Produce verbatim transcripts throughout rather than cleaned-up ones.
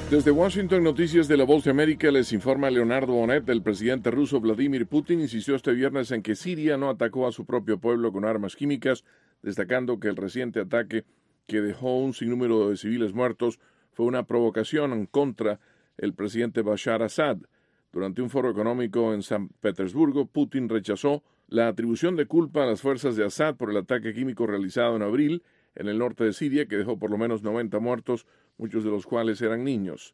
Desde Washington, Noticias de la Voz de América, les informa Leonardo Bonet. El presidente ruso Vladimir Putin insistió este viernes en que Siria no atacó a su propio pueblo con armas químicas, destacando que el reciente ataque que dejó un sinnúmero de civiles muertos fue una provocación en contra del presidente Bashar Assad. Durante un foro económico en San Petersburgo, Putin rechazó la atribución de culpa a las fuerzas de Assad por el ataque químico realizado en abril en el norte de Siria, que dejó por lo menos noventa muertos, muchos de los cuales eran niños.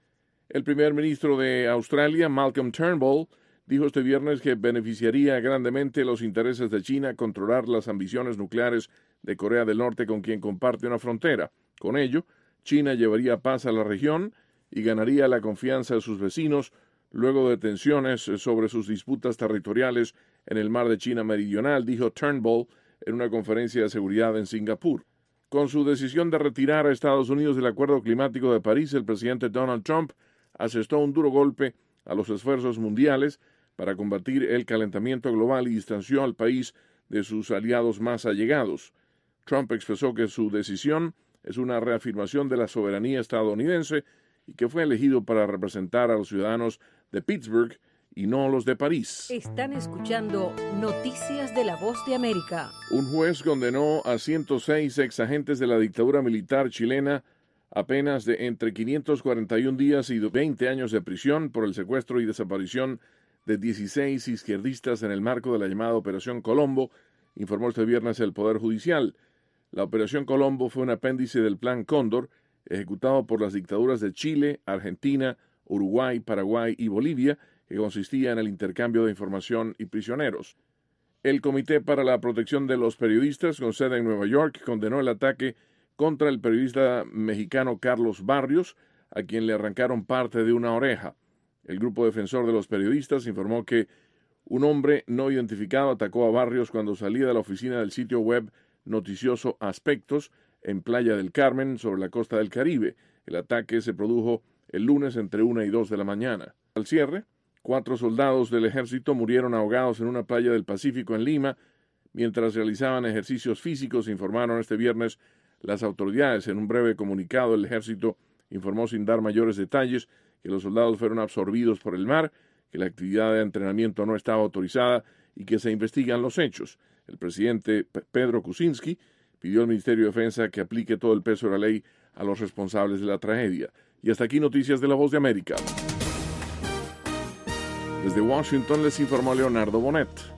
El primer ministro de Australia, Malcolm Turnbull, dijo este viernes que beneficiaría grandemente los intereses de China controlar las ambiciones nucleares de Corea del Norte, con quien comparte una frontera. Con ello, China llevaría paz a la región y ganaría la confianza de sus vecinos luego de tensiones sobre sus disputas territoriales en el mar de China Meridional, dijo Turnbull en una conferencia de seguridad en Singapur. Con su decisión de retirar a Estados Unidos del Acuerdo Climático de París, el presidente Donald Trump asestó un duro golpe a los esfuerzos mundiales para combatir el calentamiento global y distanció al país de sus aliados más allegados. Trump expresó que su decisión es una reafirmación de la soberanía estadounidense y que fue elegido para representar a los ciudadanos de Pittsburgh y no los de París. Están escuchando Noticias de la Voz de América. Un juez condenó a ciento seis exagentes de la dictadura militar chilena a penas de entre quinientos cuarenta y un días y veinte años de prisión por el secuestro y desaparición de dieciséis izquierdistas en el marco de la llamada Operación Colombo, informó este viernes el Poder Judicial. La Operación Colombo fue un apéndice del Plan Cóndor, ejecutado por las dictaduras de Chile, Argentina, Uruguay, Paraguay y Bolivia, que consistía en el intercambio de información y prisioneros. El Comité para la Protección de los Periodistas, con sede en Nueva York, condenó el ataque contra el periodista mexicano Carlos Barrios, a quien le arrancaron parte de una oreja. El Grupo Defensor de los Periodistas informó que un hombre no identificado atacó a Barrios cuando salía de la oficina del sitio web noticioso Aspectos en Playa del Carmen, sobre la costa del Caribe. El ataque se produjo el lunes entre una y dos de la mañana. Al cierre, cuatro soldados del ejército murieron ahogados en una playa del Pacífico en Lima mientras realizaban ejercicios físicos, informaron este viernes las autoridades. En un breve comunicado, el ejército informó sin dar mayores detalles que los soldados fueron absorbidos por el mar, que la actividad de entrenamiento no estaba autorizada y que se investigan los hechos. El presidente Pedro Kuczynski pidió al Ministerio de Defensa que aplique todo el peso de la ley a los responsables de la tragedia. Y hasta aquí Noticias de la Voz de América. Desde Washington les informó Leonardo Bonet.